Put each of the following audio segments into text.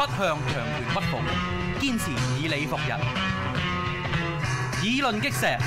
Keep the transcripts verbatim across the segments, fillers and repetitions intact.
向強權屈服，堅持以理服人。議論擊石。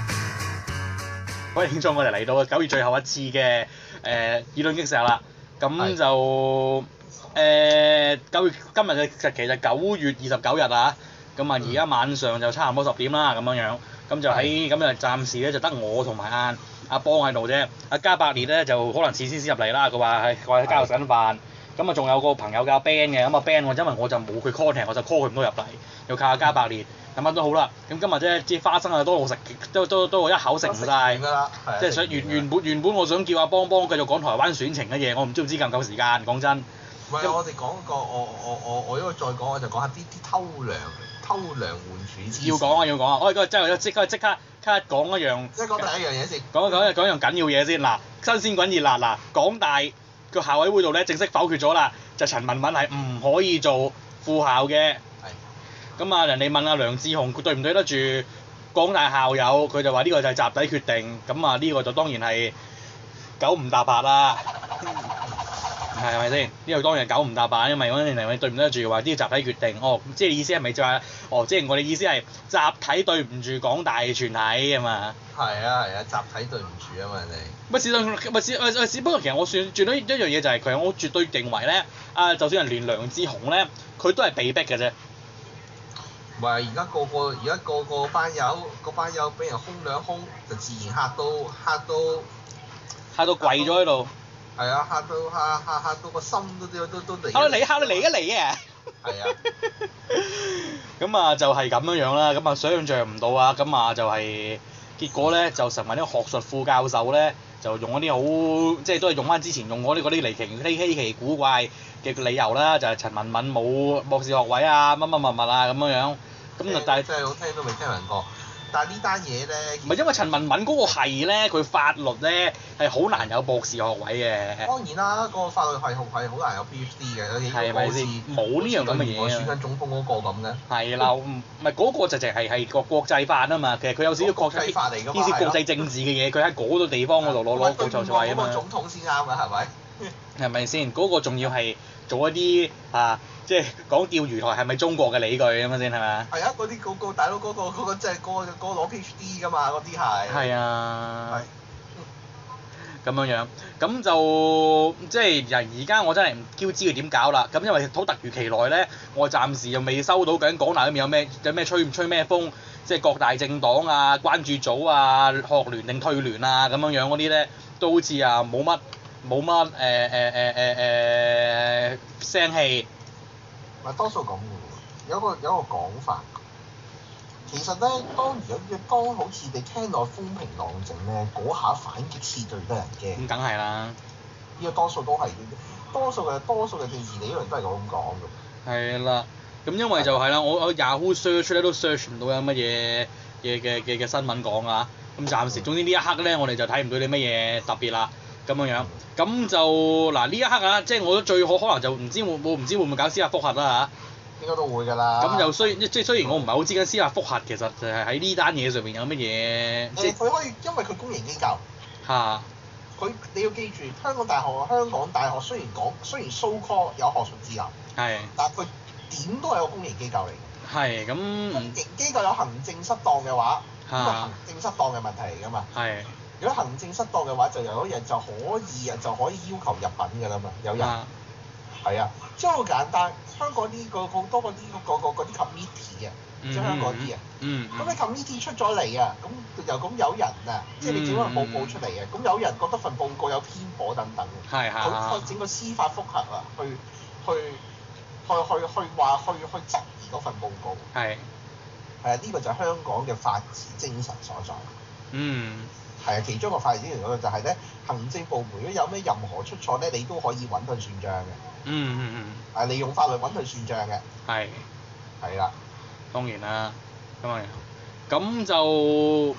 各位聽眾，我哋嚟到九月最後一次嘅誒議論擊石啦。咁就誒九月今日嘅日期就九月二十九日啊。咁啊，而家晚上就差唔多十點啦，咁樣樣。咁就喺咁就暫時咧就得我同埋阿阿邦喺度啫。阿加百列咧就可能遲先先入嚟啦。佢話係佢話喺街度食緊飯。咁啊，仲有個朋友叫 Ben 嘅，咁啊 Ben 我因為我就冇佢 contact，我就 call 佢唔到入嚟，要靠阿加百列。咁乜都好啦。咁今日啫，啲花生啊都我食，都都都我一口食唔晒。即係想原原本原本我想叫阿邦幫繼續講台灣選情嘅嘢，我唔知唔知夠唔夠時間，講真。 唔係，我哋講個我我我我因為再講我就講下啲啲偷糧偷糧換選。 要講啊要講啊！我而家真係即刻即刻即刻講一樣。 即係講第一樣嘢先。講講講一樣緊要嘢先嗱，新鮮滾熱辣嗱，港大個校委會度咧正式否決咗啦，就陳文敏係唔可以做副校嘅。係。咁啊，人哋問阿梁智鴻，佢對唔對得住港大校友？佢就話呢個就係集體決定。咁啊，呢個就當然係九唔搭八啦。係咪先？呢個當然係九唔搭八，因為嗰陣時你對唔對得住話呢個集體決定。哦，即係意思係咪就係哦？即係我哋意思係集體對唔住港大全體啊嘛。係啊係啊，集體對唔住啊嘛你。 咪事實咪事咪事不過其實我算轉到一樣嘢就係佢，我絕對認為咧，啊就算係連梁智鴻咧，佢都係被逼嘅啫。 唔係，而家個個而家個個班友個班友俾人兇兩兇，就自然嚇到嚇到嚇到跪咗喺度。 係啊，嚇到嚇嚇嚇到個心都都都都嚟。 嚇到你嚇到嚟一嚟啊！係啊。咁啊就係咁樣樣啦，咁啊想像唔到啊，咁啊就係結果咧就成為呢個學術副教授咧，就用一啲好即係都係用翻之前用嗰啲嗰啲離奇稀稀奇古怪嘅理由啦，就係陳文敏冇博士學位啊，乜乜乜乜啊咁樣樣。咁啊但係真係好聽都未聽聞過。但係呢單嘢咧， 唔係因為陳文敏嗰個係咧，佢法律咧係好難有博士學位嘅。 當然啦，個法律係係好難有 PhD 嘅， 係咪先？冇呢樣咁嘅嘢啊！ 選緊總統嗰個咁嘅。 係啦，唔係嗰個就淨係係個國際法啊嘛。其實佢有少少國際法嚟㗎嘛， 呢啲國際政治嘅嘢，佢喺嗰個地方嗰度攞攞國際位啊嘛。 嗰個總統先啱㗎，係咪？ 係咪先？嗰個仲要係做一啲啊，即係講釣魚台係咪中國嘅理據咁啊先係咪？ 係啊，嗰啲嗰個大佬嗰個嗰個即係嗰個嗰個攞 PhD 㗎嘛，嗰啲係。 係啊。係。咁樣樣，咁就即係人而家我真係唔 Q 知佢點搞啦。咁因為好突如其來咧，我暫時又未收到究竟港大嗰邊有咩有咩吹唔吹咩風，即係各大政黨啊、關注組啊、學聯定退聯啊咁樣樣嗰啲咧，都好似啊冇乜冇乜誒誒誒誒誒聲氣。 唔係多數咁嘅喎，有個有個講法。其實咧，當而家當好似你聽落風平浪靜咧，嗰下反擊先最得人驚。 咁梗係啦。 呢個多數都係，多數嘅多數嘅政治理論都係咁講嘅。 係啦，咁因為就係啦，我我 Yahoo search 咧都 search 唔到有乜嘢嘢嘅嘅嘅新聞講啊。咁暫時總之呢一刻咧，我哋就睇唔到啲乜嘢特別啦，咁樣樣。咁就嗱呢一刻啊，即係我覺得最好可能就唔知會我唔知會唔會搞司法覆核啦嚇。 應該都會㗎啦。咁就雖即係雖然我唔係好知緊司法覆核其實就係喺呢單嘢上面有乜嘢。 誒，佢可以因為佢公營機構。 嚇。佢你要記住，香港大學香港大學雖然講雖然 so call 有學術自由。係。但係佢點都係個公營機構嚟嘅。係咁。公營機構有行政失當嘅話，呢個行政失當嘅問題嚟㗎嘛。係。如果行政失當嘅話，就有一日就可以啊，就可以要求入稟㗎啦嘛，有人。係啊，即係好簡單。香港呢個好多嗰啲嗰個嗰啲 committee 啊，即係香港啲啊。嗯。咁你 committee 出咗嚟啊，咁又咁有人啊，即係你整份報告出嚟啊，咁有人覺得份報告有偏頗等等嘅。係係。佢整個司法覆核啊，去去去去去話去去質疑嗰份報告。係。係啊，呢個就係香港嘅法治精神所在。嗯。係啊，其中一個法治精神所在就係咧，行政部門如果有咩任何出錯咧，你都可以揾佢算賬嘅。嗯嗯嗯。係利用法律揾佢算賬嘅。係。係啦。當然啦，咁啊，咁就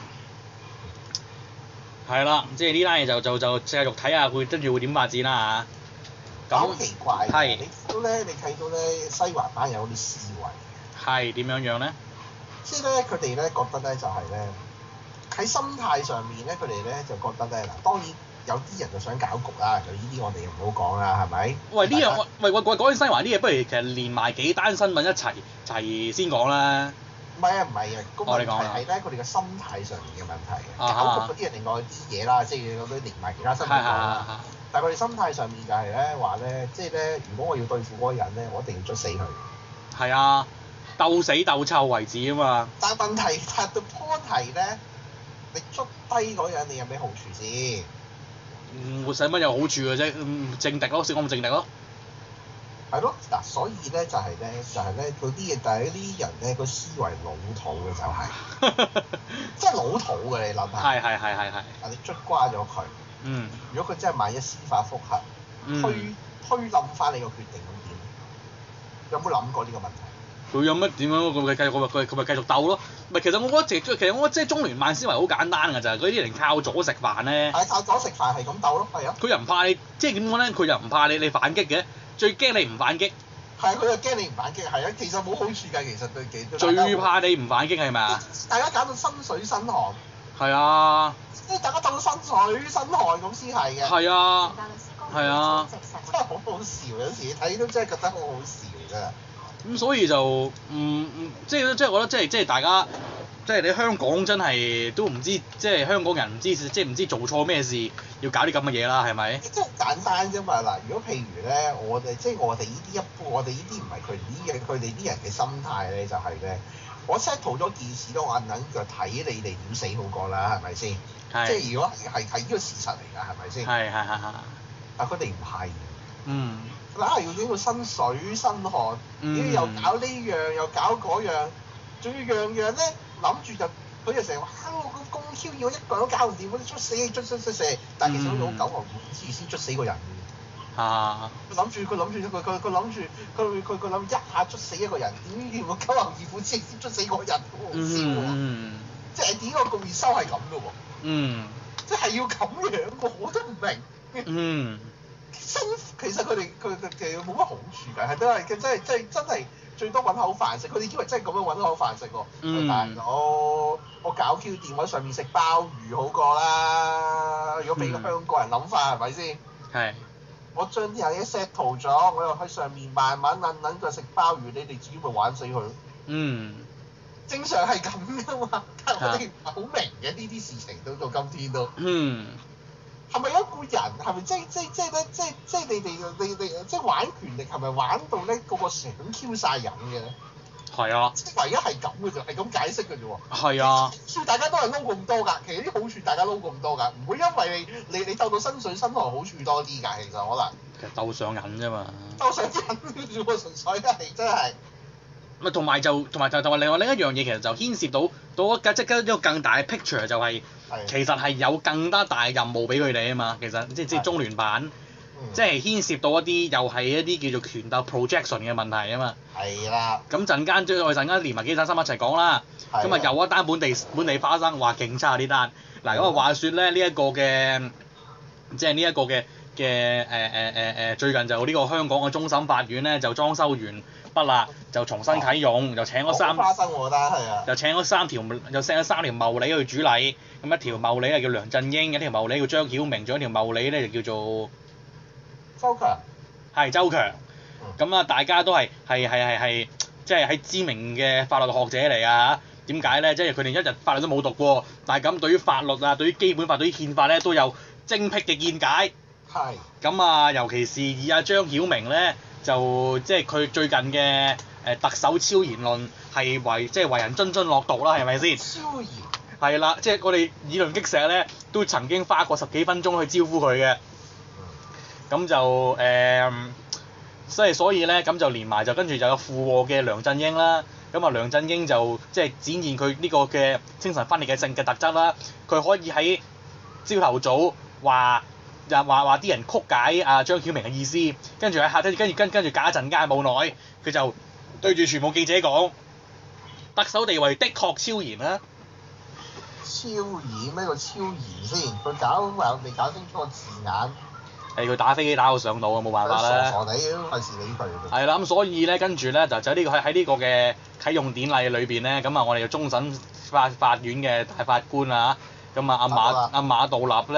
係啦，即係呢單嘢就就就繼續睇下佢跟住會點發展啦嚇。咁好奇怪嘅。係。你睇到咧，你睇到咧，西環班有啲思維。係點樣樣咧？即係咧，佢哋咧覺得咧就係咧喺心態上面咧，佢哋咧就覺得咧嗱，當然有啲人就想搞局啦，就呢啲我哋唔好講啦，係咪？ 喂，呢樣喂喂喂講起西環啲嘢，不如其實連埋幾單新聞一齊齊先講啦。 唔係啊，唔係啊，個問題係咧，佢哋嘅心態上面嘅問題。搞局嗰啲係另外啲嘢啦，即係嗰啲連埋其他新聞講啦。但係佢哋心態上面就係咧話咧，即係咧，如果我要對付嗰個人咧，我一定要捽死佢。係啊，鬥死鬥臭為止啊嘛。 但係問題係到 point 係咧，你捽低嗰人，你有咩好處先？ 唔會使乜有好處嘅啫，政敵咯，小我咪政敵咯。 係咯，嗱，所以咧就係咧，就係咧，嗰啲嘢，但係呢啲人咧個思維老土嘅就係，即係老土嘅你諗下。係係係係係。啊！你捽瓜咗佢。嗯。如果佢真係萬一司法覆核，嗯、推推冧翻你個決定咁點？有冇諗過呢個問題？ 佢有乜點樣？佢咪繼續，佢佢咪繼續鬥咯。咪其實我覺得其其實我覺得即係中聯辦思維好簡單㗎咋，嗰啲人靠左食飯咧。係靠左食飯係咁鬥咯，係啊。佢又唔怕你，即係點講咧？佢又唔怕你，你反擊嘅。最驚你唔反擊。係啊，佢又驚你唔反擊，係啊，其實冇好處㗎，其實對幾多。最怕你唔反擊係咪啊？ 大家搞到身水身汗。 係啊。 即係大家鬥到身水身汗咁先係嘅。 係啊。係啊。 真係好好笑，有時睇都真係覺得好好笑真係。 咁所以就唔唔、嗯、即係即係我覺得即係即係大家即係你香港真係都唔知即係香港人唔知即係唔知做錯咩事要搞啲咁嘅嘢啦係咪？ 即係好簡單啫嘛嗱，如果譬如咧我哋即係我哋呢啲一般，我哋呢啲唔係佢哋啲嘅，佢哋啲人嘅心態咧就係、是、咧，我 settle 咗件事都我等就睇你哋點死好過啦係咪先？係。即係如果係係呢個事實嚟㗎係咪先？係係係係。但佢哋唔係。嗯。硬係要整到身水身汗，嗯、又搞呢樣又搞嗰樣，仲要樣樣咧諗住就佢就成日話嚇我咁咁囂要一個人都搞唔掂，我哋捽死捽捽捽死，但係其實好似好九牛二虎先捽死個人嘅。啊！佢諗住佢諗住佢佢佢諗住佢佢佢諗一下捽死一個人，點知我九牛二虎先先捽死個人，好好笑喎！嗯、即係點解個面收係咁嘅喎？嗯，即係要咁樣喎，我都唔明。嗯。辛其實佢哋佢佢其實冇乜好處㗎，係都係嘅，真係真係真係最多揾口飯食。佢哋以為真係咁樣揾口飯食喎。嗯。大佬，我搞 Q 店喺上面食鮑魚好過啦。如果俾個香港人諗法係咪先？係。我將啲嘢 settle 咗，我又喺上面慢慢撚撚佢食鮑魚，你哋自己咪玩死佢。嗯。正常係咁㗎嘛，但係我哋唔係好明嘅呢啲事情到到今天都。嗯。係咪一個人？係咪即係即係即係咧？即係即係你哋你你即係玩權力係咪玩到咧個個想 Q 晒人嘅咧？係啊。即係唯一係咁嘅啫，係咁解釋嘅啫喎。係啊。所以大家都係撈咁多㗎，其實啲好處大家撈咁多㗎，唔會因為你你你鬥到身水身汗好處多啲㗎，其實可能。其實鬥上癮啫嘛。鬥上癮嘅啫喎，純粹係真係。咪同埋就同埋就同埋另外另一樣嘢，其實就牽涉到到一即係一個更大嘅 picture 就係、是，其實係有更加大任務俾佢哋啊嘛。其實即係即係中聯辦，即係牽涉到一啲又係一啲叫做權鬥 projection 嘅問題啊嘛。係啦。咁陣間即係我哋陣間連埋幾單新聞一齊講啦。咁啊又一單本地本地花生話勁差呢單。嗱咁啊話説咧呢一、這個嘅，即係呢一個嘅嘅誒誒誒誒最近就呢個香港嘅終審法院咧就裝修完畢啦，就重新啟用，就請咗三，花生我覺得係啊，就請咗三條，就請咗三條茂利去主禮，咁一條茂利係叫梁振英，一條茂利叫張曉明，仲有一條茂利咧就叫做周強，係周強，咁啊、嗯、大家都係係係係係，即係喺知名嘅法律學者嚟啊嚇，點解咧？即係佢哋一日法律都冇讀過，但係咁對於法律啊，對於基本法、對於憲法咧都有精闢嘅見解。係。咁啊，尤其是以阿張曉明咧。就即係佢最近嘅誒特首超言論係為即係為人津津樂道啦，係咪先？超言。係啦，即係我哋議論擊石咧，都曾經花過十幾分鐘去招呼佢嘅。咁、嗯、就誒，即、呃、係所以咧，咁就連埋就跟住就有附和嘅梁振英啦。咁啊，梁振英就即係展現佢呢個嘅精神分裂嘅性嘅特質啦。佢可以喺朝頭早話。就話話啲人曲解阿張曉明嘅意思，跟住喺下跟住跟住跟跟住隔一陣間冇耐，佢就對住全部記者講，特首地位的確超然啦。超然咩叫超然先？佢搞話未搞清楚個字眼。係佢打飛機打到上腦啊，冇辦法啦。傻傻地都費事理佢。係啦，咁所以咧，跟住咧就就呢個喺喺呢個嘅啟用典禮裏邊咧，咁啊我哋嘅終審法法院嘅大法官啊，咁啊阿馬阿馬道立咧。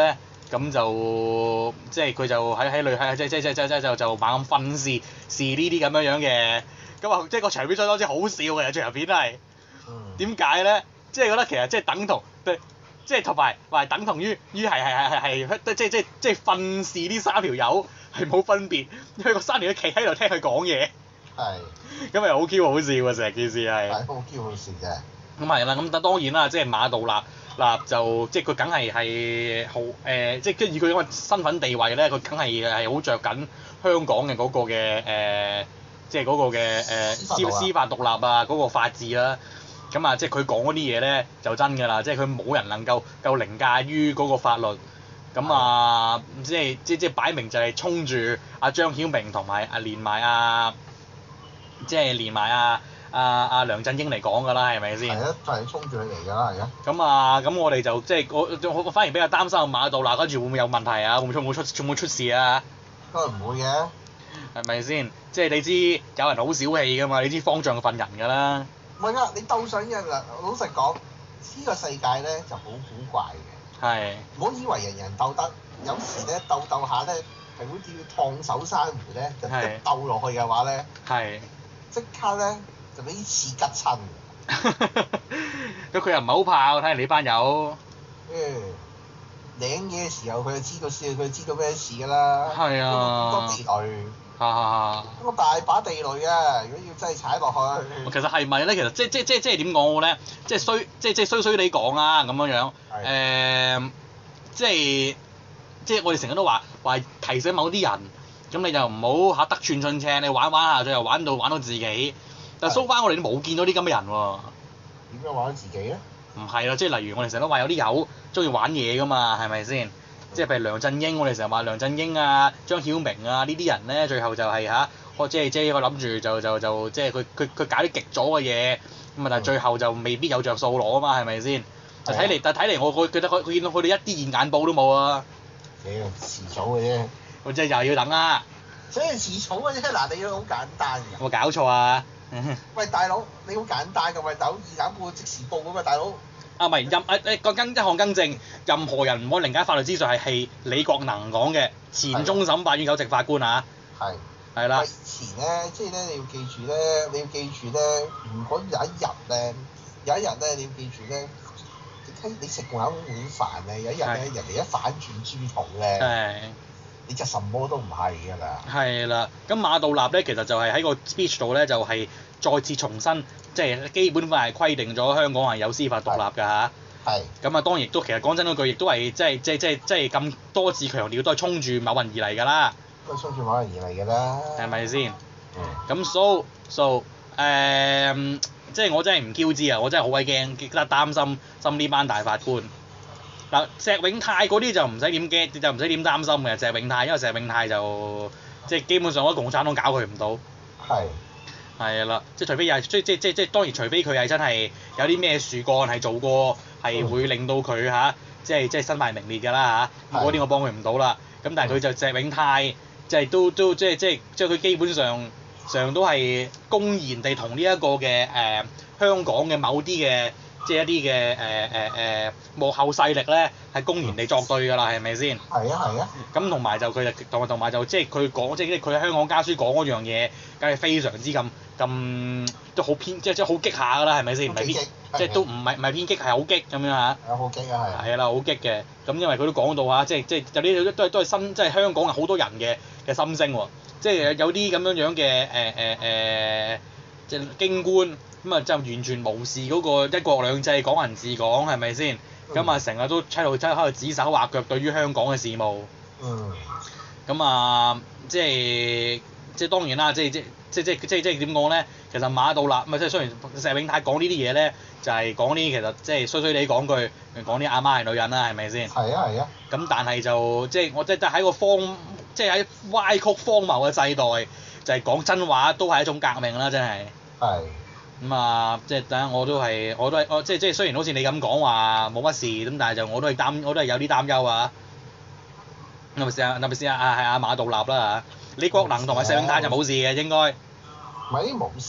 咁就即係佢就喺喺裏喺即即即即即就就猛咁訓示示呢啲咁樣樣嘅，咁啊即係個場面相當之好笑嘅，最後片係點解咧？即係覺得其實即係等同即係同埋話等同於於係係係係即即即訓示呢三條友係冇分別，因為個三條友企喺度聽佢講嘢。係。咁咪好 Q 好笑啊！成件事係。係好 Q 好笑嘅。咁係啦，咁但當然啦，即係馬道立立就即係佢梗係係好誒，即係以佢嗰個身份地位咧，佢梗係係好着緊香港嘅嗰個嘅誒、呃，即係嗰個嘅誒、呃、司司法獨立啊，嗰、嗰個法治啦。咁啊，即係佢講嗰啲嘢咧就真㗎啦，即係佢冇人能夠夠凌駕於嗰個法律。咁啊，即係即即擺明就係衝住阿張曉明同埋啊連埋啊，即係連埋啊啊啊梁振英嚟講㗎啦，係咪先？係啊，就係衝住佢嚟㗎啦，係啊。咁啊，咁我哋就即係我我反而比較擔心馬道立跟住會唔會有問題啊？會唔會會出會唔會出事啊？應該唔會嘅。係咪先？即係你知有人好小氣㗎嘛？你知方丈份人㗎啦。唔係啊！你鬥上癮啦！老實講，呢個世界咧就好古怪嘅。係。唔好以為人人鬥得，有時咧鬥鬥下咧係好似要燙手山芋咧，就一鬥落去嘅話咧，係。即刻咧就俾啲刺吉親。咁佢又唔係好怕，我睇嚟你班友。誒，領嘢嘅時候佢就知道事，佢就知道咩事㗎啦。係啊。多地雷。哈哈哈！咁大把地雷啊！如果要真係踩落去。其實係咪咧？其實即即即即點講咧？即衰即即衰衰地講啊咁樣樣。係。誒，即係即我哋成日都話話提醒某啲人，咁你就唔好嚇得寸進尺，你玩玩下最後玩到玩到自己。但係 so far 我哋都冇見到啲咁嘅人喎。點樣玩到自己咧？唔係啦，即係例如我哋成日都話有啲友中意玩嘢㗎嘛，係咪先？即係譬如梁振英，我哋成日話梁振英啊、張曉明啊呢啲人咧，最後就係、是、嚇，我即係即係我諗住就就就即係佢佢佢搞啲極左嘅嘢，咁啊但係最後就未必有着數攞啊嘛，係咪先？就睇嚟，但睇嚟我我覺得佢佢見到佢哋一啲現眼報都冇啊！屌，遲早嘅啫。我即係又要等啦。所以遲早嘅啫，嗱你要好簡單㗎。有冇搞錯啊？喂，大佬，你好簡單㗎，喂，大佬現眼報即時報㗎嘛，大佬。啊，唔係任誒誒個更一項更正，任何人唔可以凌駕法律之上係係李國能講嘅，前終審法院首席法官啊。係。係啦。以前咧，即係咧，你要記住咧，你要記住咧，如果有一日咧，有一日咧，你要記住咧，你你食慣一碗飯咧，有一日咧，人哋一反轉豬肚咧，你就什麼都唔係㗎啦。係啦，咁馬道立咧，其實就係喺個 speech 度咧，就係再次重申。即係基本法係規定咗香港係有司法獨立㗎嚇。係。咁啊當然亦都其實講真嗰句，亦都係即係即係即係即係咁多次強調，都係衝住某人而嚟㗎啦。都係衝住某人而嚟㗎啦。係咪先？嗯。咁 so so 誒、呃，即係我真係唔 Q 知啊！我真係好鬼驚，極得擔心心呢班大法官。嗱，石永泰嗰啲就唔使點驚，就唔使點擔心嘅。石永泰因為石永泰就即係基本上嗰共產黨搞佢唔到。係。係啦，即係除非又係即即即即當然除非佢係真係有啲咩樹幹係做過，係會令到佢嚇即係即係身敗名裂㗎啦嚇，嗰啲我幫佢唔到啦。咁但係佢就石永泰，即係都都即係即係即係佢基本上上都係公然地同呢一個嘅誒、呃、香港嘅某啲嘅即係一啲嘅誒誒誒幕後勢力咧係公然地作對㗎啦，係咪先？係啊係啊。咁同埋就佢就同埋同埋就即係佢講即係佢喺香港家書講嗰樣嘢，梗係非常之咁。咁都好偏，即係即係好激下㗎啦，係咪先？唔係偏，即係都唔係唔係偏激，係好激咁樣嚇。係好激啊，係。係啦，好激嘅。咁因為佢都講到嚇，即係即係有啲都係都係新，即係香港好多人嘅嘅心聲喎。即係有啲咁樣樣嘅誒誒誒，即係京官咁啊，就完全無視嗰個一國兩制、港人治港，係咪先？咁啊，成日都喺度喺度指手畫腳，對於香港嘅事務。嗯。咁啊，即係即係當然啦，即係即。即即即即點講咧？其實馬道立唔係即係雖然石永泰講呢啲嘢咧，就係講啲其實即係衰衰地講句，講啲阿媽係女人啦，係咪先？係啊係啊。咁但係就即係我即係喺個荒，即係喺歪曲荒謬嘅世代，就係講真話都係一種革命啦，真係。係。咁啊，即係等下我都係我都係我即係即係雖然好似你咁講話冇乜事，咁但係就我都係擔我都係有啲擔憂啊。係咪先啊？係咪先啊？啊係啊馬道立啦嚇。李國能同埋石永泰就冇事嘅應該。唔係啲冇事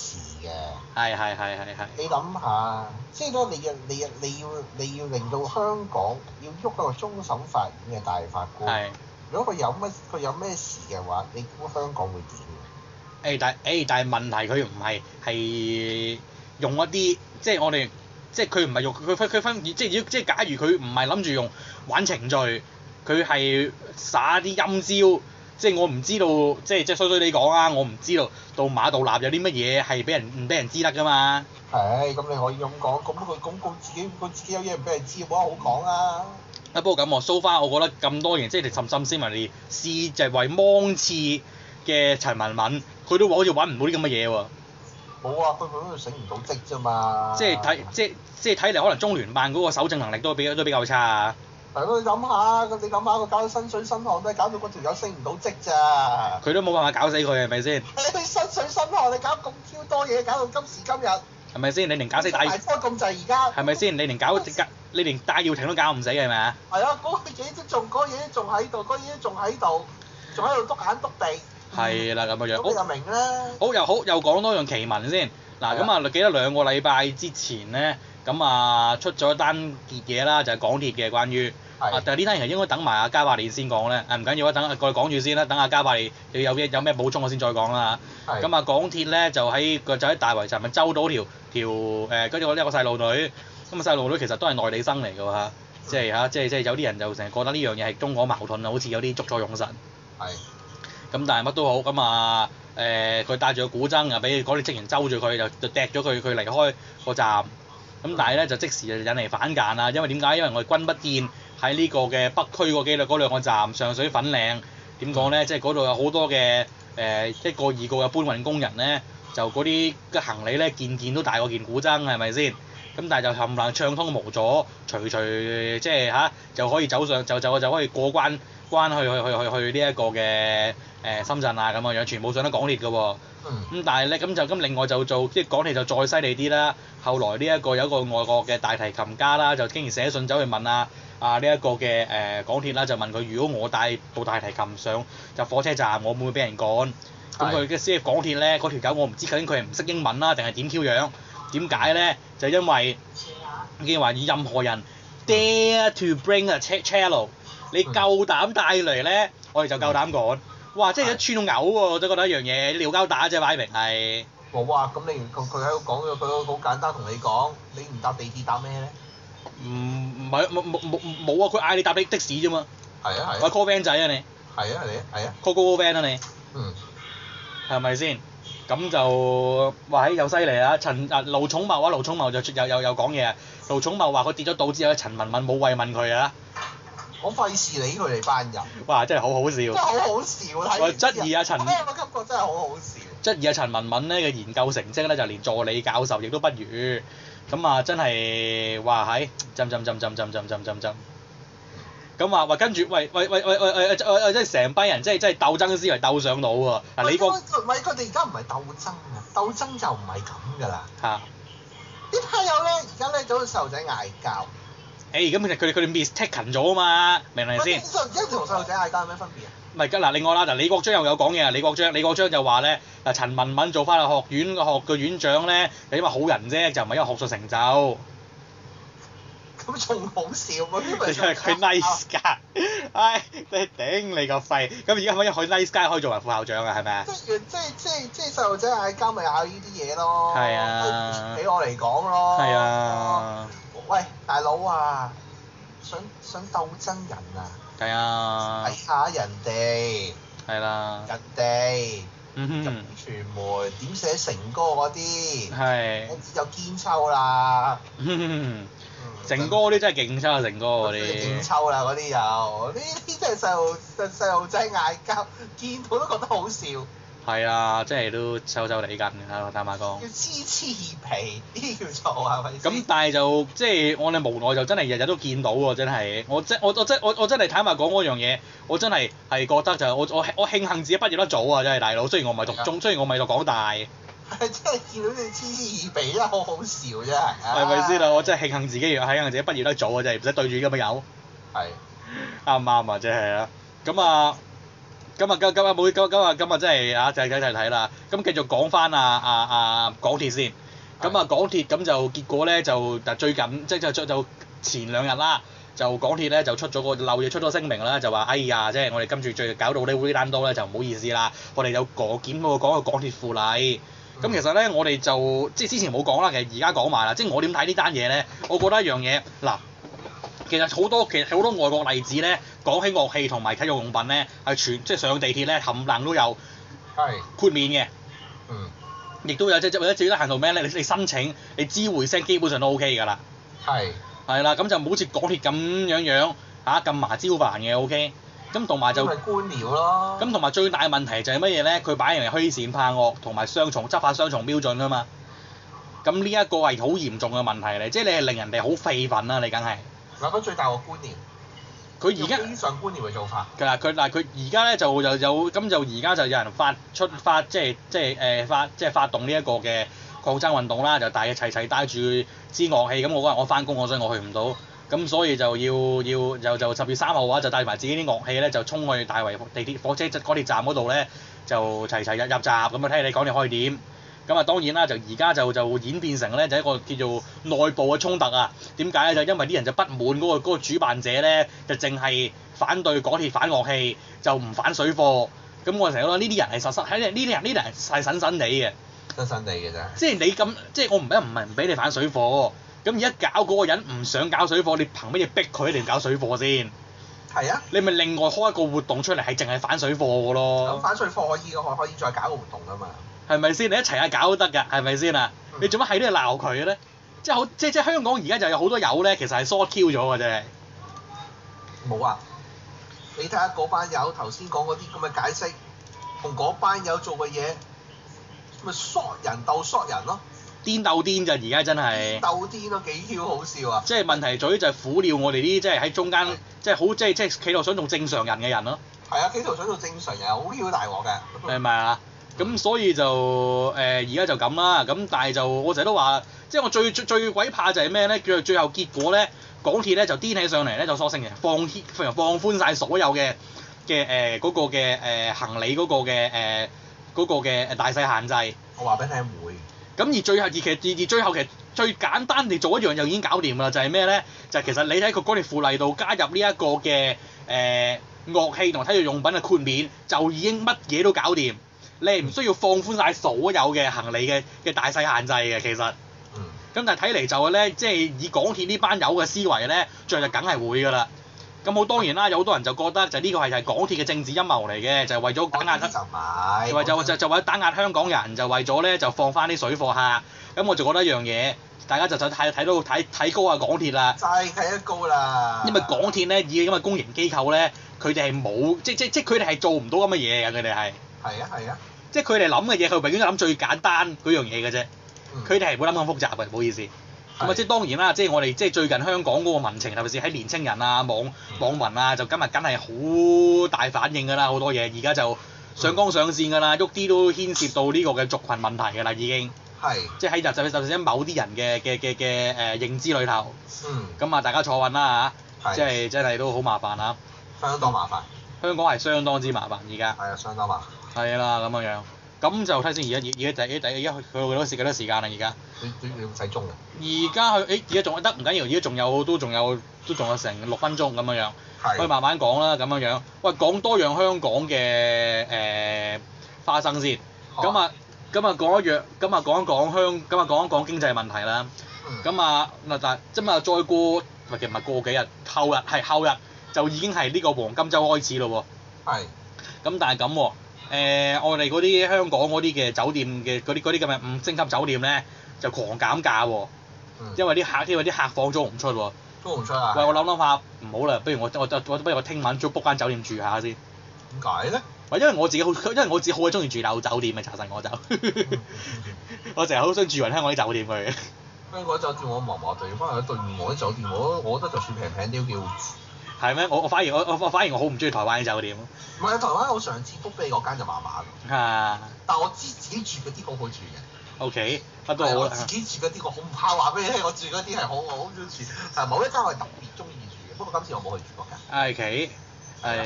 嘅。 係係係係係。 你諗下，即係咧，你要你要你要你要令到香港要喐一個終審法院嘅大法官。係。如果佢有乜佢有咩事嘅話，你估香港會點？誒但誒但係問題佢唔係係用一啲即係我哋即係佢唔係用佢佢佢分即係即係假如佢唔係諗住用玩程序，佢係耍啲陰招。即係我唔知道，即係即係衰衰地講啊！我唔知道到馬道立有啲乜嘢係俾人唔俾人知得㗎嘛。 係，咁你可以咁講，咁佢咁佢自己佢自己有嘢唔俾人知，冇乜好講啊。 啊不過咁喎，so far我覺得咁多年，即係甚甚至乎你試就係為芒刺嘅陳文敏，佢都好似揾唔到啲咁嘅嘢喎。 冇啊，佢佢都醒唔到職啫嘛。 即係睇即即係睇嚟，可能中聯辦嗰個搜證能力都比都比較差啊。 係咯，你諗下，咁你諗下，佢搞到身水身汗都係搞到嗰條友升唔到職咋。 佢都冇辦法搞死佢係咪先？ 你身水身汗，你搞咁超多嘢，搞到今時今日。 係咪先？你連搞死戴？ 大科咁滯而家。係咪先？你連搞你連戴耀廷都搞唔死係咪啊？ 係啊，嗰個嘢都仲，嗰個嘢都仲喺度，嗰個嘢都仲喺度，仲喺度篤眼篤地。 係啦，咁嘅樣。 咁你就明啦。 好又好又講多樣奇聞先。嗱咁啊，記得兩個禮拜之前咧，咁啊出咗單結嘢啦，就係港鐵嘅關於。啊！但係呢單嘢應該等埋阿加百列先講咧，誒唔緊要啊，等過嚟講住先啦，等阿加百列你有咩有咩補充我先再講啦嚇。咁啊港鐵咧就喺個就喺大圍站咪周到條條誒跟住我呢個細路女，咁啊細路女其實都係內地生嚟㗎喎嚇，即係嚇即係即係有啲人就成日覺得呢樣嘢係中港矛盾啊，好似有啲捉錯用神。係。咁但係乜都好，咁啊誒佢帶住個古箏啊，俾嗰啲職員揪住佢，就就掟咗佢佢離開個站。咁但係咧就即時就引嚟反間啦，因為點解？因為我哋軍不見喺呢個嘅北區嗰幾兩嗰兩個站，上水粉嶺點講咧？即係嗰度有好多嘅誒、呃、一個二個嘅搬運工人咧，就嗰啲嘅行李咧件件都大過件古箏，係咪先？咁但係就冚唪唥暢通無阻，隨隨即係嚇就可以走上就就就可以過關關去去去去去呢一個嘅誒、呃、深圳啊咁嘅樣，全部上得港鐵㗎喎。咁、嗯、但係咧，咁就咁另外就做即係港鐵就再犀利啲啦。後來呢一個有一個外國嘅大提琴家啦，就竟然寫信走去問啊啊呢一個嘅誒、呃、港鐵啦，就問佢如果我帶部大提琴上入火車站，我會唔會俾人趕？咁佢嘅先港鐵咧，嗰條友我唔知究竟佢係唔識英文啦，定係點 Q 樣？點解咧？就因為既然話以任何人 dare to bring a cello，你夠膽帶嚟咧，我哋就夠膽趕。哇！即係一串到嘔喎，我都覺得一樣嘢，撩交打啫，擺明係。 冇啊！咁你佢佢喺度講咗，佢好簡單同你講，你唔搭地鐵搭咩咧？ 唔唔係冇冇冇冇啊！佢嗌你搭的的士啫嘛。係啊係。或者 call van 仔啊你。 係啊你係啊。 call call van 啊你。嗯。係咪先？咁就話喺又犀利啊！陳啊盧寵茂啊盧寵茂就又又又講嘢啊！盧寵茂話佢跌咗倒之後，陳文敏冇慰問佢啊。 我費事理佢哋班人。 哇！真係好好笑。真係好好笑睇。 我質疑阿陳。 我覺得個感覺真係好好笑。 質疑阿陳文敏咧嘅研究成績咧就連助理教授亦都不如，咁啊真係話喺浸浸浸浸浸浸浸浸浸。咁話話跟住喂喂喂喂喂喂誒誒即係成班人即係即係鬥爭思維鬥上腦喎。嗱你個唔係佢哋而家唔係鬥爭啊，鬥爭就唔係咁㗎啦。嚇！呢批友咧而家咧就好似細路仔嗌交。 誒咁其實佢哋佢哋 mistaken 咗啊嘛，明唔明先？ 一同細路仔嗌交有咩分別啊？ 唔係㗎嗱，另外啦，嗱李國章又有講嘢啊，李國章李國章就話咧嗱陳文敏做翻去學院嘅學嘅院長咧，係因為好人啫，就唔係因為學術成就。 咁仲好笑喎！因為佢 nice guy，唉，你頂你個肺！咁而家可以佢 nice guy可以做埋副校長啊？係咪啊？ 即係即係即係即係細路仔嗌交咪嗌呢啲嘢咯。 係啊。 俾我嚟講咯。 係啊。 喂，大佬啊，想想鬥爭人啊！ 係啊。 睇下人哋。 係啦。 人哋。 嗯哼。 傳媒點寫成歌嗰啲。 係。 我知就堅抽啦。 嗯。成哥嗰啲真係勁抽啊！成哥嗰啲。勁抽啦嗰啲又，呢啲真係細路細路仔嗌交，見到都覺得好笑。係啊，真係都抽抽地緊啊！坦白講。 叫黐黐皮，呢啲叫做係咪先？ 咁但係就即係我哋無奈就真係日日都見到喎，真係我真我我真我我真係坦白講嗰樣嘢，我真係係覺得就係我我我慶幸自己畢業得早啊！真係大佬，雖然我唔係讀中，雖然我唔係讀港大。 係真係見到你黐黐皮啦，好好笑真係。 係咪先啊？我真係慶幸自己，慶幸自己畢業得早啊！真係唔使對住咁嘅友。係。啱唔啱啊？真係啊！咁啊，咁咁啊，今今日冇今今日今日真係啊，就係睇睇睇啦。咁繼續講翻啊啊啊港鐵先。咁啊港鐵咁就結果咧就但最近即係就就前兩日啦，就港鐵咧就出咗個漏嘢出咗聲明啦，就話哎呀，即係我哋今次最搞到呢會單多咧就唔好意思啦，我哋有講檢討講個港鐵附例。咁、嗯、其實咧我哋就即係之前冇講啦，其實而家講埋啦。即係我點睇呢單嘢咧？我覺得一樣嘢嗱，其實好多其實好多外國例子咧，講起樂器同埋體育用品咧係全即係上地鐵咧冚唪唥都有豁免嘅。嗯。亦都有即係為咗最低限度咩咧？你你申請你知回聲基本上都 O K 㗎啦。係。係啦，咁就唔好似港鐵咁樣樣嚇咁麻椒煩嘅 O K。咁同埋就。咁係官僚咯。咁同埋最大嘅問題就係乜嘢咧？佢擺明係虛線怕惡同埋雙重執法雙重標準啊嘛。咁呢一個係好嚴重嘅問題嚟，即係你係令人哋好憤憤啊！你梗係。嗱，咁最大個官僚。佢而家非常官僚嘅做法。嗱佢嗱佢而家咧就又有咁就而家就有人發出發即係即係誒發即係發動呢一個嘅抗爭運動啦，就大家齊齊帶住支樂器，咁我嗰日我翻工，我所以我去唔到，咁所以就要要就就十月三號嘅話就帶埋自己啲樂器咧就衝去大圍地鐵火車港鐵站嗰度咧就齊齊入入閘咁啊睇下你港鐵開點。咁啊當然啦，就而家就就演變成咧就一個叫做內部嘅衝突啊。點解咧？就因為啲人就不滿嗰個嗰個主辦者咧，就淨係反對港鐵反樂器，就唔反水貨。咁我成日覺得呢啲人係實實喺呢啲人呢啲人係神神地嘅。神神地嘅啫。即係你咁，即係我唔係唔係唔俾你反水貨。咁而家搞嗰個人唔想搞水貨，你憑乜嘢逼佢一定搞水貨先？係啊。你咪另外開一個活動出嚟，係淨係反水貨嘅咯。咁反水貨可以嘅，可以再搞個活動㗎嘛。係咪先？你一齊下搞都得㗎，係咪先啊？嗯、你做乜喺度鬧佢嘅咧？即係好，即係即係香港而家就有好多友咧，其實係 short Q 咗嘅啫。冇啊！你睇下嗰班友頭先講嗰啲咁嘅解釋，同嗰班友做嘅嘢，咪 short 人鬥 short 人咯。癲鬥癲就而家真係。癲鬥癲咯，幾 Q 好笑啊！即係問題在於就係苦料我哋啲即係喺中間，即係好即係即係企圖想做正常人嘅人咯。係啊，企圖想做正常人，好 Q 大鑊嘅。係咪啊？咁所以就誒而家就咁啦，咁但係就我成日都話，即係我最最最鬼怕就係咩咧？叫做最後結果咧，港鐵咧就癲起上嚟咧，就索性嘅放寬，放寬曬所有嘅嘅誒嗰個嘅誒、呃、行李嗰個嘅誒嗰個嘅大細限制。我話俾你聽會。咁而最後而其實而最後其實最簡單地做一樣就已經搞掂啦，就係咩咧？就係、是、其實你喺個港鐵附例度加入呢一個嘅誒、呃、樂器同體育用品嘅豁免，就已經乜嘢都搞掂。你係唔需要放寬晒所有嘅行李嘅嘅大細限制嘅，其實。嗯。咁但係睇嚟就係咧，即係以港鐵呢班友嘅思維咧，最後就梗係會㗎啦。咁好當然啦，有好多人就覺得就呢個係係港鐵嘅政治陰謀嚟嘅，就係、是、為咗打壓。就唔係。就為就就就為咗打壓香港人，就為咗咧就放翻啲水貨客。咁我就覺得一樣嘢，大家就就睇睇到睇睇高啊港鐵啦。齋睇得高啦。因為港鐵咧以咁嘅公營機構咧，佢哋係冇即即即佢哋係做唔到咁嘅嘢㗎，佢哋係。係啊係啊。即係佢哋諗嘅嘢，佢永遠都諗最簡單嗰樣嘢嘅啫。佢哋係唔會諗咁複雜嘅，唔好意思。咁啊，即係當然啦，即係我哋即係最近香港嗰個民情，特別是喺年青人啊、網網民啊，就今日梗係好大反應㗎啦，好多嘢而家就上綱上線㗎啦，喐啲都牽涉到呢個嘅族群問題㗎啦，已經。係。即係喺就就就喺某啲人嘅嘅嘅嘅誒認知裏頭。嗯。咁啊，大家坐穩啦嚇。係。即係真係都好麻煩啊。相當麻煩。香港係相當之麻煩而家。係啊，相當麻煩。係啦，咁樣樣，咁就睇先。而家而家第第而家去去到幾多時幾多時間啦？而家你你你使鐘嘅？而家去誒，而家仲得唔緊要？而家仲有都仲有都仲有成六分鐘咁樣樣，可以慢慢講啦咁樣樣。喂，講多樣香港嘅誒、呃、花生先。咁啊咁啊講一樣，咁啊講一講香，咁啊講一講經濟問題啦。咁啊嗱但即係啊再過，唔係其實唔係過幾日，後日係後日就已經係呢個黃金週開始咯喎。係。咁但係咁喎。誒、呃，我哋嗰啲香港嗰啲嘅酒店嘅嗰啲嗰啲咁嘅五星級酒店咧，就狂減價喎、嗯，因為啲客因為啲客房租唔出喎。租唔出啊？喂，我諗諗下，唔好啦，不如我我我我不如我聽晚租 book 間酒店住下先。點解咧？喂，因為我自己好，因為我自己好鬼中意住樓酒店嘅，查實我就。我成日好想住勻香港啲酒店去。香港酒店我麻麻地，翻去對面我啲酒店，我我覺得就算平平啲都叫。係咩？我我反而我我反而我好唔中意台灣啲酒店。唔係台灣，我上次 book 俾你嗰間就麻麻㗎。啊！但我知自己住嗰啲好好住嘅。O K，乜都好啦。我自己住嗰啲我好唔怕話俾你聽，我住嗰啲係好我好中意住。係某一間我係特別中意住嘅，不過今次我冇去住嗰間。O K，係。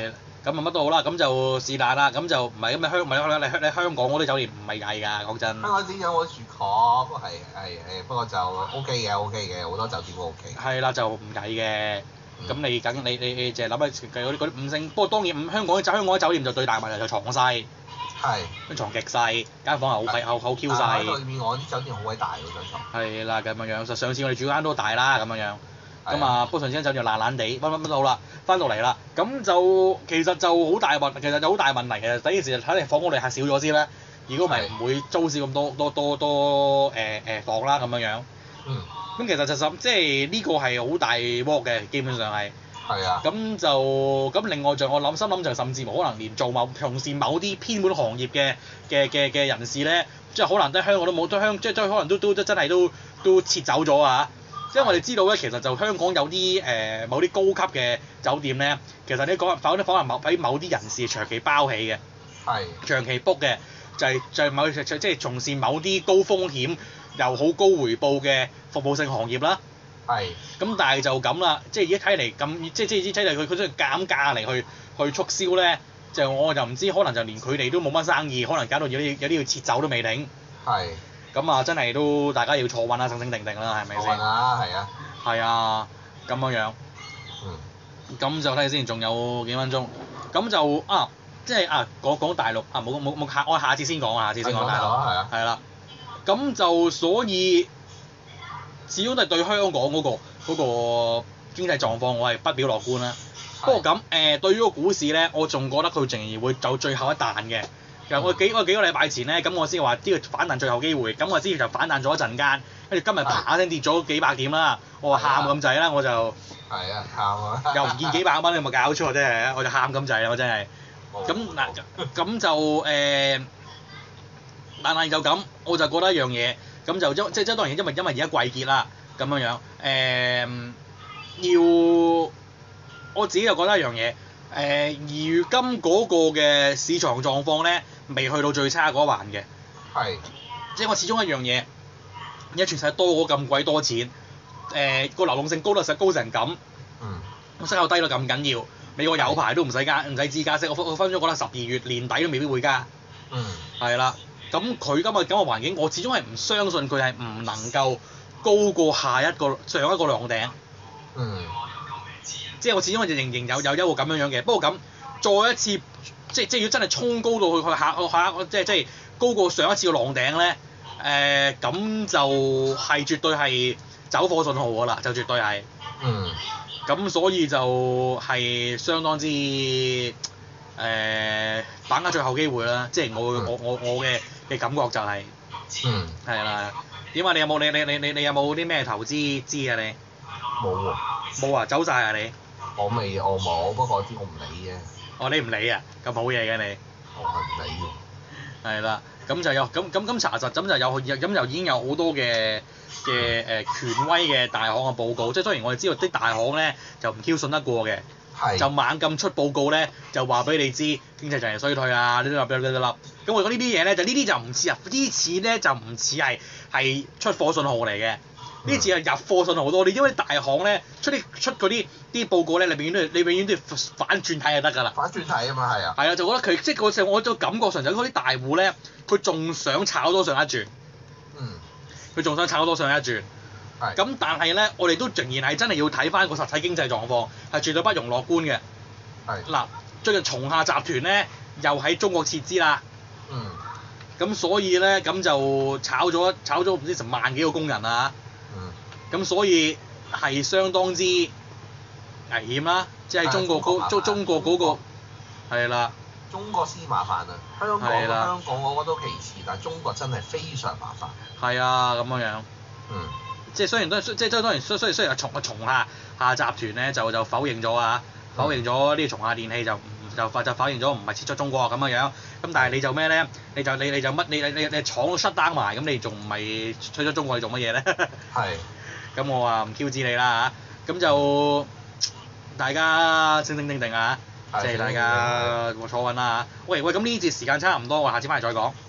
咁啊乜都好啦，咁就是但啦，咁就唔係咁你香唔係香你香你香港嗰啲酒店唔係曳㗎，講真。香港酒店有冇住確，不過係係誒，不過就 O K 嘅 O K 嘅，好多酒店都 O K。係啦，就唔曳嘅。咁、嗯、你梗你你你淨係諗下嗰啲嗰啲五星，不過當然五香港嘅酒香港嘅酒店就最大問題就床細。係。啲床極細，間房係好鬼好好 Q 細。但係對面我啲酒店好鬼大喎張床。係啦，咁樣樣，就上次我哋住間都大啦，咁樣樣。咁啊，不過上次間酒店爛爛地，乜乜乜都好啦，翻到嚟啦，咁就其實就好大問，其實就好大問題嘅。第一件事就睇你房我哋客少咗先啦，如果唔係唔會租少咁多多多多誒誒、呃、房啦咁樣樣。嗯。咁其實就實即係呢個係好大鑊嘅，基本上係。係啊。咁就咁另外就我諗心諗就甚至乎可能連做某從事某啲偏門行業嘅嘅嘅嘅人士咧，即係可能都香港都冇，都香即係都可能都都都真係都都撤走咗啊！因為我哋知道咧，其實就香港有啲誒、呃、某啲高級嘅酒店咧，其實你講否啲可能某俾某啲人士長期包起嘅，係長期 book 嘅，就係、是、就係、是、某即係、就是、從事某啲高風險又好高回報嘅服務性行業啦。係。咁但係就咁啦，即係而家睇嚟咁，即係即係睇嚟佢佢都要減價嚟去去促銷咧，就我就唔知可能就連佢哋都冇乜生意，可能搞到有啲有啲要撤走都未定。係。咁啊，真係都大家要坐穩啦，醒醒定定啦，係咪先？坐穩啦，係啊。係啊，咁樣樣。嗯。咁就睇下先，仲有幾分鐘。咁就啊，即係啊，講講大陸啊，冇冇冇下，我下次先講啊，下次先講大陸。係啊。係啦。咁就所以，始終都係對香港嗰個嗰個經濟狀況，我係不表樂觀啦。不過咁誒，對於個股市咧，我仲覺得佢仍然會走最後一彈嘅。其實我幾我幾個禮拜前咧，咁我先話呢個反彈最後機會，咁我之前就反彈咗一陣間，跟住今日啪聲跌咗幾百點啦，我話喊咁滯啦，我就係啊喊啊，又唔見幾百蚊，你有冇搞錯啫？我就喊咁滯啦，我真係。咁嗱，咁就誒、呃，但係就咁，我就覺得一樣嘢，咁就因即即當然因為因為而家季結啦，咁樣樣誒、呃，要我自己就覺得一樣嘢。誒、呃，如今嗰個嘅市場狀況咧，未去到最差嗰環嘅。係。即係我始終一樣嘢，而家全世界多咗咁鬼多錢，誒、呃、個流動性高到實高成咁。嗯。息口低到咁緊要，美國有排都唔使加，唔使知加息，我我分咗覺得十二月年底都未必會加。嗯。係啦，咁佢今日咁嘅環境，我始終係唔相信佢係唔能夠高過下一個上一個浪頂。嗯。即係我始終係仍然有有一個咁樣樣嘅，不過咁再一次，即係即係要真係衝高到去去下下即係即係高過上一次嘅浪頂咧，誒、呃、咁就係絕對係走貨信號㗎啦，就絕對係。嗯。咁所以就係相當之誒、呃、把握最後機會啦，即係我、嗯、我我我嘅嘅感覺就係、是。嗯。係啦。點啊？你有冇你你你你你有冇啲咩投資知啊？你？冇喎。冇啊！走晒啊你！我未，我冇，不過啲我唔理嘅。哦，你唔理啊？咁好嘢嘅你。我係唔理嘅。係啦，咁就有咁咁咁查實，咁就有咁又已經有好多嘅嘅誒權威嘅大行嘅報告，即係雖然我哋知道啲大行咧就唔 Q 信得過嘅，就猛咁出報告咧，就話俾你知經濟就係衰退啊，呢啲粒呢啲粒。咁我覺得呢啲嘢咧，就呢啲就唔似啊，呢次咧就唔似係係出貨信號嚟嘅。呢次係入貨信好多，你因為大行咧出啲出嗰啲啲報告咧，你永遠都你永遠都要反轉睇就得㗎啦。反轉睇啊嘛，係啊。係啊，就覺得佢即係嗰時我就感覺上就嗰啲大戶咧，佢仲想炒多上一轉。嗯。佢仲想炒多上一轉。係。咁但係咧，我哋都仍然係真係要睇翻個實體經濟狀況，係絕對不容樂觀嘅。係。嗱，最近松下集團咧又喺中國撤資啦。嗯。咁所以咧，咁就炒咗炒咗唔知成萬幾個工人啊！咁所以係相當之危險啦，即係中國嗰中中國嗰個係啦。中國先麻煩啊！香港香港我覺得都其次，但係中國真係非常麻煩。係啊，咁樣樣。嗯。即係雖然都即係即係當然雖雖雖然松松下下集團咧就就否認咗啊，否認咗呢個松下電器就唔就就否認咗唔係撤出中國咁樣樣。咁但係你就咩咧？你就你你就乜？你你你你廠都 shut down 埋，咁你仲唔係退出中國？你做乜嘢咧？係。咁我話唔 Q 知你啦嚇，咁就大家醒醒定定啊，即係大家坐穩啦嚇。喂喂，咁呢節時間差唔多，我下次翻嚟再講。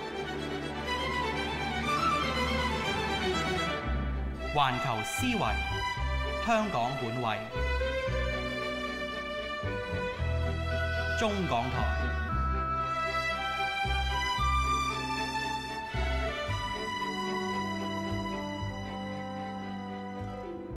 環球思維，香港本位， 中港台。